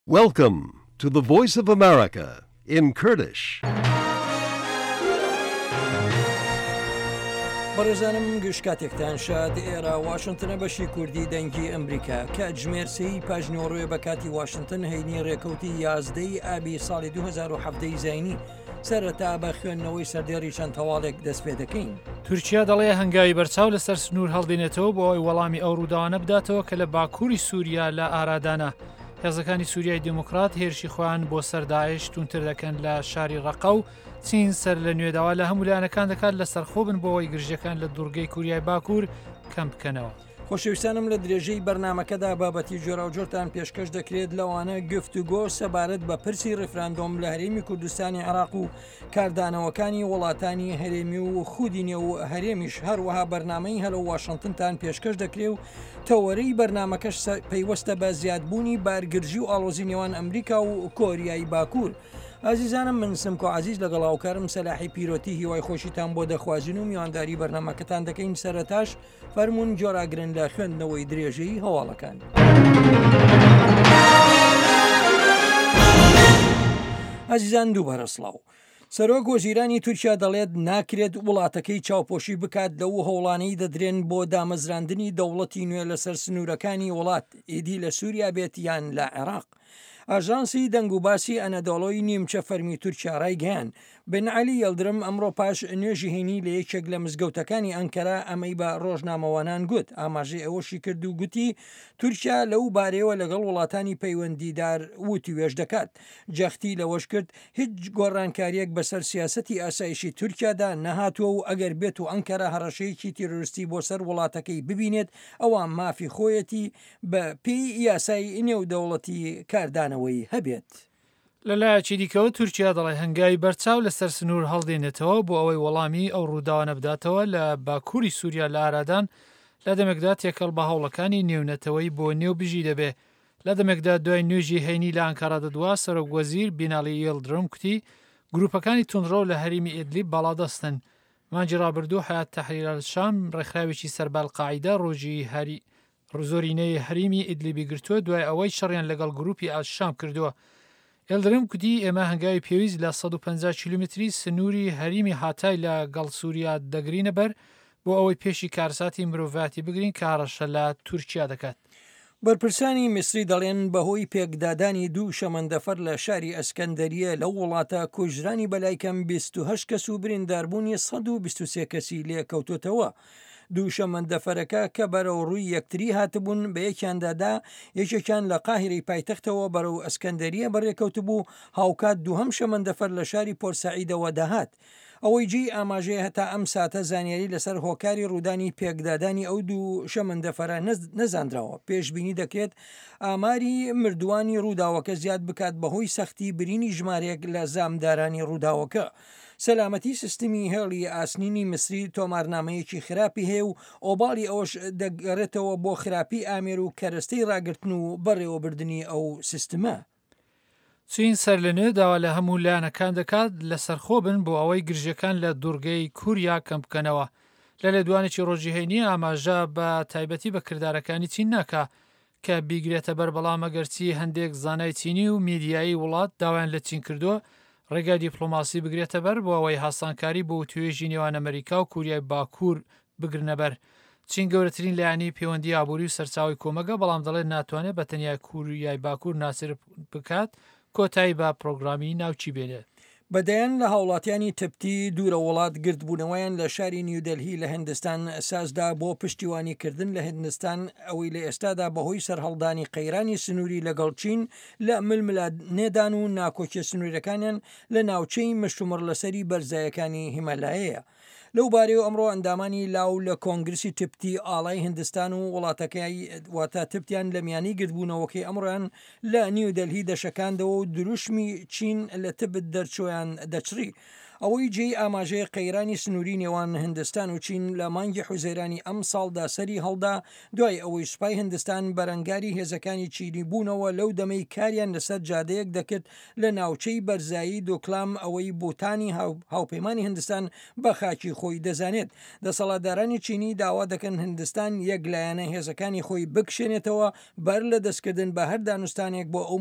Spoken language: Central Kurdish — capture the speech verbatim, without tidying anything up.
Welcome to the Voice of America in Kurdish. بەڕێزانم گشتکاتێکتان شاد ئێرە واشنگتنە بەشی کوردی دەنگی ئەمریکا کە جمێرسی پاژنۆڕوێ بە کاتی واشنگتن هەینی ڕێکەوتی یازدەی ئابی ساڵی دوو هەزار و هەڤدەی زاینی سەرەتا بە خوێندنەوەی سەردێڕی چەند تەواڵێک دەست پێ دەکەین. تورکیا دەڵێ هەنگاوی بەرچاو لەسەر سنوور هەڵدێنێتەوە بۆ ئەوەی وەڵامی ئەو ڕووداوانە بداتەوە کە لە باکووری سووریا لە ئارادانە هێزەکانی سووریای دموکرات هێرشی خۆیان بۆ سەر داعش تونتر دەکەن لە شاری ڕەقە و چین سەر لە نوێداوا لە هەموو لایەنەکان دەکات لە سەرخۆبن بۆ ئەوەی گرژەکان لە دوورگەی کوریای باکوور کەم بکەنەوە. خۆشەویستانم لە درێژەی بەرنمەکەدا بابەتی جۆراوجۆرتان پێشکەش دەکرێت لەوانە گفتوگۆ سەبارەت بە پرسی ڕفراندۆم لە هەرێمی کوردستانی عێراق و کاردانەوەکانی وڵاتانی هەرێمی و خودی نێو هەرێمیش هەروەها بەرنامەی هەلە واشنگتنتان پێشکەش دەکرێت و تەوەرەی بەرنمەکەش پەیوەستە بە زیادبوونی بارگرژی و ئاڵۆزی نێوان ئەمریکا و کۆریای باکوور. ئازیزانم من سمکۆ عزیز لەگەڵ هاوکارم سەلاحی پیرۆتی هیوای خۆشیتان بۆ دەخوازین و میوانداری بەرنمەکەتان دەکەین. سەرەتاش فەرموون جۆراگرن لە خوێندنەوەی درێژەی هەواڵەکان. ئازیزان دووبارە سڵاو. سەرۆک وەزیرانی تورکیا دەڵێت ناکرێت وڵاتەکەی چاوپۆشی بکات لەو هەوڵانەی دەدرێن بۆ دامەزراندنی دەوڵەتی نوێ لەسەر سنوورەکانی وڵات ئیدی لە سووریا بێت یان لە عێراق. ئاژانسی دەنگ و باسی ئەنەدۆڵۆی نیمچە فەرمی تورکیا ڕایگەیان بن عەلی یەڵدرم ئەمڕۆ پاش نوێژی هێنی لە یەکێک لە مزگەوتەکانی ئەنکەرا ئەمەی بە ڕۆژنامەوانان گوت ئاماژەی ئەوەشی کرد و گوتی تورکیا لەو بارەوە لەگەڵ وڵاتانی پەیوەندیدار وتی وێژ دەکات. جەختی لەوەش کرد هیچ گۆڕانکاریەک بەسەر سیاسەتی ئاسایشی تورکیادا نەهاتووە و ئەگەر بێت و ئەنکەرا هەڕەشەیەکی تیرۆریستی بۆ سەر وڵاتەکەی ببینێت ئەوە مافی خۆیەتی بە پێی یاسای نێودەوڵەتی کاردانەوەی هەبێت. لەلایەکی دیکەوە تورکیا دەڵێ هەنگاوی بەرچاو لەسەر سنوور هەڵدێنێتەوە بۆ ئەوەی وەڵامی ئەو ڕووداوانە بداتەوە لە باکووری سووریا لە ئارادان لە دەمێکدا تێکەڵ بە هەوڵەکانی نێونەتەوەی بۆ نێو بژی دەبێ. لە دەمێکدا دوای نوێژی هەینی لە ئەنکارا دەدوا سەرۆک وەزیر بیناڵی یەڵدرم کوتی گروپەکانی توندڕۆ لە هەرێمی ئیدلیب باڵادەستن. مانجی ڕابردوو حیات تەحریر الشام ڕێکخراوێکی سەربال قاعیدە ڕۆژی هەری ڕزۆرینەی هەرێمی ئیدلیبی گرتووە دوای ئەوەی شەڕیان لەگەڵ گروپی ئاشام کردووە. ئێلدرم کوتی ئێمە هەنگاوی پێویست لە سەد و پەنجا کیلومتری سنووری هەریمی هاتای لە گەڵ سووریا دەگرینە بەر بۆ ئەوەی پێشی کارساتی مرۆڤاتی بگرین کە هەڕەشە لە تورکیا دەکات. بەرپرسانی میسری دەڵێن بەهۆی پێکدادانی دوو شەمەندەفەر لە شاری ئەسکەندەریە لەو وڵاتە کوژرانی بەلایکەم بیست و هەشت کەس و برینداربوونی سەد و بیست و سێ کەسی لێکەوتوتەوە. دوو شەمەندەفەرەکە کە بەرەو ڕووی یەکتری هاتبوون بە یەکیاندادا یەکێکیان لە قاهیرەی پایتەختەوە بەرەو ئەسکەندەریە بەڕێکەوتبوو هاوکات دووهەم شەمەندەفەر لە شاری پۆرسەعیدەوە داهات. ئەوەی جێی ئاماژەیە هەتا ئەم ساتە زانیاری لەسەر هۆکاری ڕوودانی پێکدادانی ئەو دوو شەمەندەفەرە نەزاندراوە. پێشبینی دەکرێت ئاماری مردوانی ڕووداوەکە زیاد بکات بەهۆی سەختی برینی ژمارەیەک لە زامدارانی ڕووداوەکە. سەلامەتی سیستمی هێڵی ئاسنینی میسری تۆمارنامەیەکی خراپی هەیە و ئۆباڵی ئەوش دەگەڕێتەوە بۆ خراپی ئامێر و کەرەستەی ڕاگرتن و بەڕێوەبردننی ئەو سیستمە. چین سەر لە نوێ داوا لە هەموو لایەنەکان دەکات لە سەرخۆ بن بۆ ئەوەی گرژەکان لە دوورگەی کوریا کەم بکەنەوە. لە لێدوانێکی ڕۆژی هەینی ئاماژە بە تایبەتی بە کردارەکانی چین ناکا کە بیگرێتە بەر بەڵام ئەگەرچی هەندێک زانای چینی و میدیایی وڵات داوایان لە چین کردووە ڕێگای دیپلۆماسی بگرێتە بەر بۆ ئەوەی هاسانکاری بۆ توێژی نێوان ئەمریکا و کوریای باکوور بگرنەبەر. چین گەورەترین لایەنی پەیوەندی ئابووری و سەرچاوی کۆمەگە بەڵام دەڵێت ناتوانێت بە تەنیا کوریای باکوور ناسر بکات کۆتایی بە پرۆگرامی ناوچی بێنێت. بەدەیان لە هاوڵاتیانی تپتی دوورە وڵات گرتبوونەوەیان لە شاری نیودەلهی لە هندستان سازدا بۆ پشتیوانیکردن لە هندستان ئەوەی لە ئێستادا بەهۆی سەرهەڵدانی قەیرانی سنووری لەگەڵ چین لە ململات نێدان و ناکۆکیە سنوورەکانیان لە ناوچەی مشتومڕ لەسەری بەرزایەکانی هیمەلایەیە. لەو بارەوە ئەمڕۆ ئەندامانی لاو لە کۆنگرسی تپتی ئاڵای هندستان و وڵاتەکەی واتە تپتیان لە میانی گرتبوونەوەکەی ئەمڕۆیان لە نیودەلهی دەشەکاندەوە و دروشمی چین لە تبت دەرچۆیان دەچڕی. ئەوەی جێی ئاماژەیە قەیرانی سنووری نێوان هندستان و چین لە مانگی حوزەیرانی ئەم ساڵدا سەری هەڵدا دوای ئەوەی سوپای هندستان بەرەنگاری هێزەکانی چینی بوونەوە لەو دەمەی کاریان لەسەر جادەیەک دەکرد لە ناوچەی بەرزایی دۆکلام ئەوەی بوتانی هاوپەیمانی هندستان بە خاکی خۆی دەزانێت. دەسەڵاتدارانی چینی داوا دەکەن هندستان یەکلایەنە هێزەکانی خۆی بکشێنێتەوە بەر لە دەستکردن بە هەر دانوستانێک بۆ ئەو